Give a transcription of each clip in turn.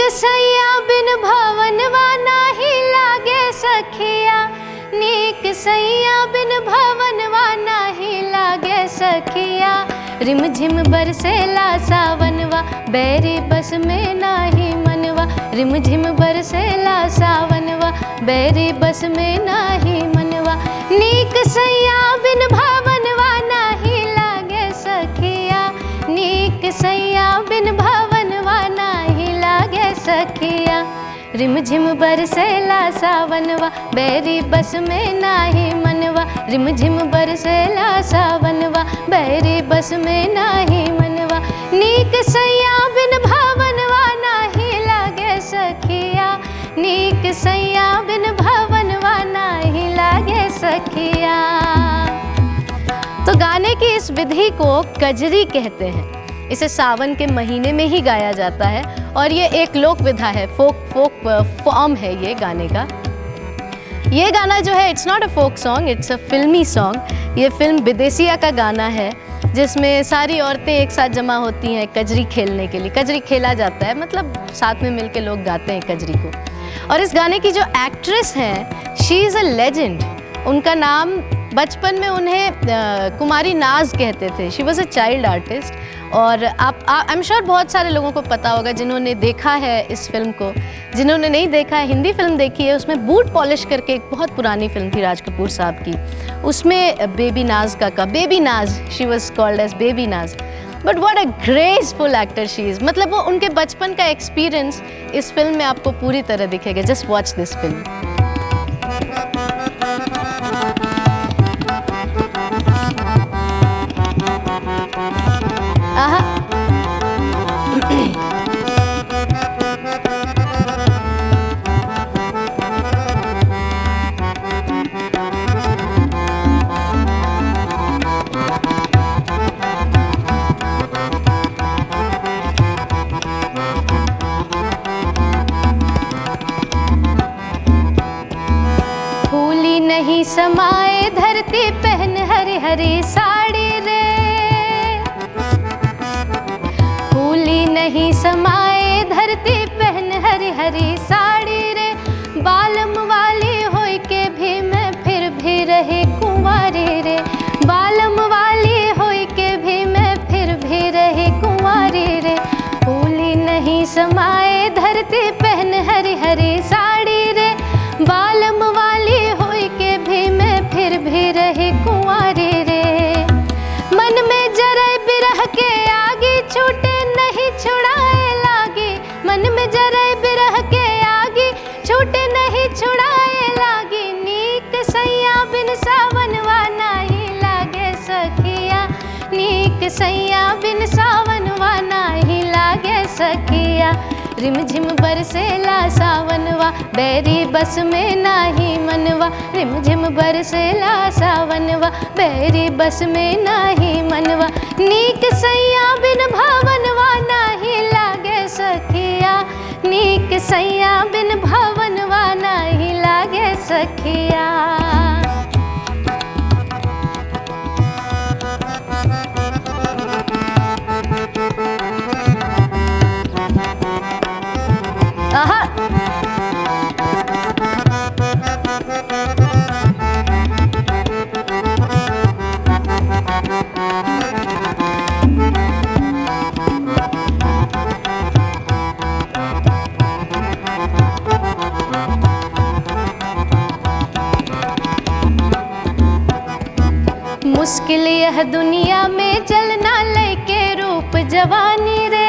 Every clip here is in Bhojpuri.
सैया बिन भवनवा नाही लागे सखिया, नीक सैया बिन भवनवा नाही लागे सखिया। रिम झिम बरसेला सावनवा, बैरी बस में नाही मनवा। रिम झिम बरसेला सावनवा, बैरी बस में नाही मनवा। नीक सैया बिन भवनवा नाही लागे सखिया, नीक सैया बिन भवनवा नाही लागे सखिया। रिम झिम बरसेला सावनवा, बैरी बस में नाही मनवा। रिम झिम बरसेला सावनवा, बैरी बस में नाही मनवा। नीक सैया बिन भवनवा नाही लागे सखिया, नीक सैया बिन भवनवा नाही लागे सखिया। तो गाने की इस विधि को कजरी कहते हैं। इसे सावन के महीने में ही गाया जाता है और ये एक लोक विधा है, फोक फॉर्म है ये गाने का। ये गाना जो है it's not a folk song, it's a फिल्मी सॉन्ग। ये फिल्म विदेशिया का गाना है जिसमें सारी औरतें एक साथ जमा होती हैं कजरी खेलने के लिए। कजरी खेला जाता है, मतलब साथ में मिलके लोग गाते हैं कजरी को। और इस गाने की जो एक्ट्रेस हैं, शी इज़ अ लेजेंड। उनका नाम बचपन में उन्हें कुमारी नाज कहते थे। She was a child artist. और आई एम श्योर बहुत सारे लोगों को पता होगा जिन्होंने देखा है इस फिल्म को। जिन्होंने नहीं देखा है, हिंदी फिल्म देखी है, उसमें बूट पॉलिश करके एक बहुत पुरानी फिल्म थी राज कपूर साहब की। उसमें बेबी नाज का baby Naaz, she was called as baby Naaz. But what a graceful actor she is. मतलब वो उनके बचपन का एक्सपीरियंस इस फिल्म में आपको पूरी तरह दिखेगा। Just watch this film. नहीं समाए धरती पहन हरी हरी साड़ी रे, फूली नहीं समाए धरती पहन हरी हरी साड़ी रे। बालम वाली होई के भी मैं फिर भी रही कुंवारी रे, बालम वाली होई के भी मैं फिर भी रही कुंवारी रे। फूली नहीं समाए धरती पहन हरी हरी साड़ी रे, बालम वाली होई के भी मैं फिर भी रही कुंवारी रे। मन में जरे बिरह के आगे छूटे नहीं छुड़ाए लागी, मन में जरे बिरह के आगे छूटे नहीं छुड़ाए लागी। नीक सैया बिन सावनवा नहीं लागे सखिया, नीक सैया बिन सावनवा नहीं लागे सखिया। रिम झिम बरसेला सावनवा, बैरी बस में नाही मनवा। रिम झिम बरसेला सावनवा, बैरी बस में नाही मनवा। नीक सैया बिन भवनवा नाही लागे सखिया, नीक सैया बिन भवनवा नाही लागे सखिया। मुश्किल यह दुनिया में चलना लेके रूप जवानी रे,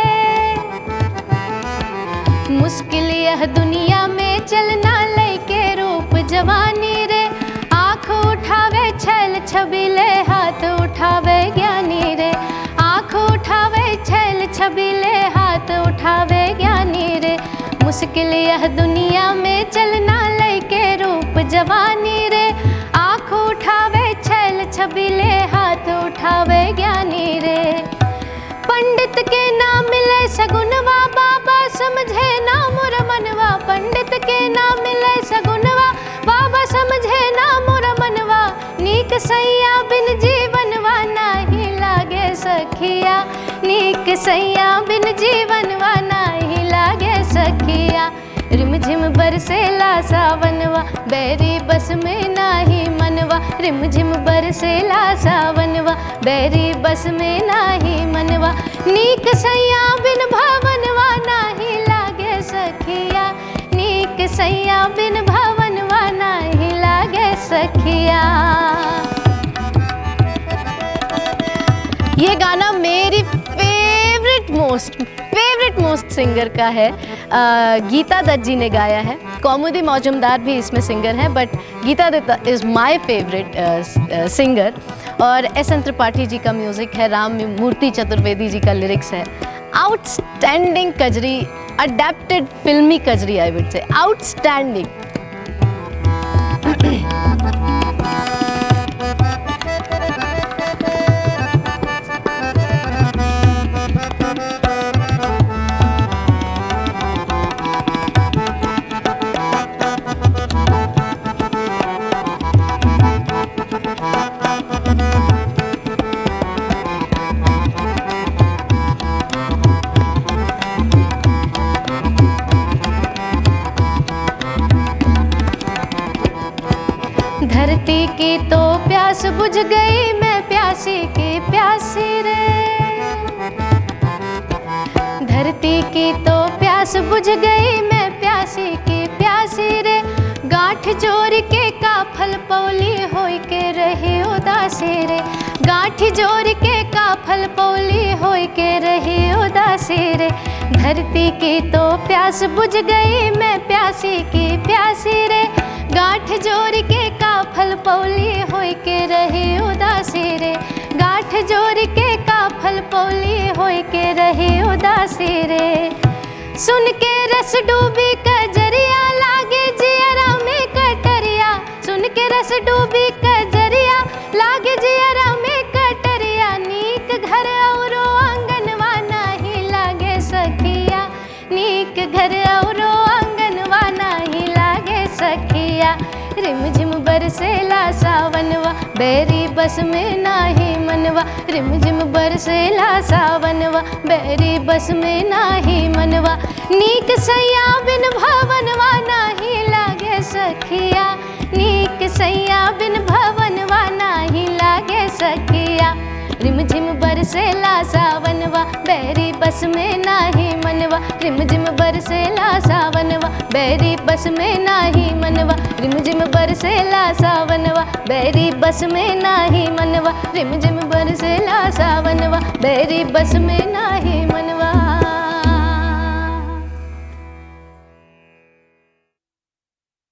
मुश्किल यह दुनिया में चलना लेके रूप जवानी रे। आँख उठावे छैल छबीले, हाथ उठावे ज्ञानी रे। आँख उठावे छैल छबीले, हाथ उठावे ज्ञानी रे। मुश्किल यह दुनिया में चलना लेके रूप जवानी रे। आँख उठावे छैल छबीले, हाथ उठावे ज्ञानी रे। पंडित के नाम मिले सगुनवा, बाबा समझे ना मोर मनवा। पंडित के नाम मिले सगुनवा, बाबा समझे ना मोर मनवा। नीक सैया बिन जीवनवा नाही लागे सखिया, नीक सैया बिन जीवनवा नाही लागे रिम झिम बरसेला सावनवा, बैरी बस में नाही मनवा, रिम झिम बरसेला सावनवा, बैरी बस में नाही मनवा। नीक सैया बिन भवनवा नाही लागे सखिया, नीक सैया बिन भवनवा नाही लागे सखिया। ये गाना मेरी फेवरेट मोस्ट सिंगर का है, गीता दत्त जी ने गाया है। कौमुदी मौजूमदार भी इसमें सिंगर हैं, but Geeta Dutt is my favourite singer. और एस एन त्रिपाठी जी का म्यूज़िक है, राम मूर्ति चतुर्वेदी जी का लिरिक्स है। आउटस्टैंडिंग कजरी, अडेप्टेड फिल्मी कजरी, आई वुड से आउटस्टैंडिंग। धरती की तो प्यास बुझ गई, मैं प्यासी की प्यासी रे। धरती की तो प्यास बुझ गई, मैं प्यासी की प्यासी रे। गांठ जोड़ के काफल पौली होई के रही उदासी रे, गांठ जोड़ के काफल पौली होई के रही उदासी रे। धरती की तो प्यास बुझ गई, मैं प्यासी की प्यासी रे। गांठ जोड़ के काफल पौली होई के रही उदासी रे, गांठ जोड़ के काफल पौली होई के रही उदासी रे। सुन के रस डूबी कजरिया, लागे जियरा में कटरिया। सुन के रस डूबी कजरिया, लागे जियरा में कटरिया। नीक घर औरो आंगनवा नाही लागे सखिया, नीक घर औरो आंगनवा नाही लागे सखिया। रिम झिम बरसेला सावनवा, बैरी बस में नाही मनवा। रिम झिम बरसेला सावनवा, बैरी बस में नाही मनवा। नीक सैया बिन भवनवा नाही लागे सखिया, नीक सैया बिन भवनवा नाही लागे सखिया। रिम झिम बरसेला सावनवा, बैरी बस में नाही मनवा। रिम झिम बरसेला सावनवा, बैरी बस में नाही मनवा। रिम झिम बरसेला सावनवा, बैरी बस में नाही मनवा। रिम झिम बरसेला सावनवा, बैरी बस में नाही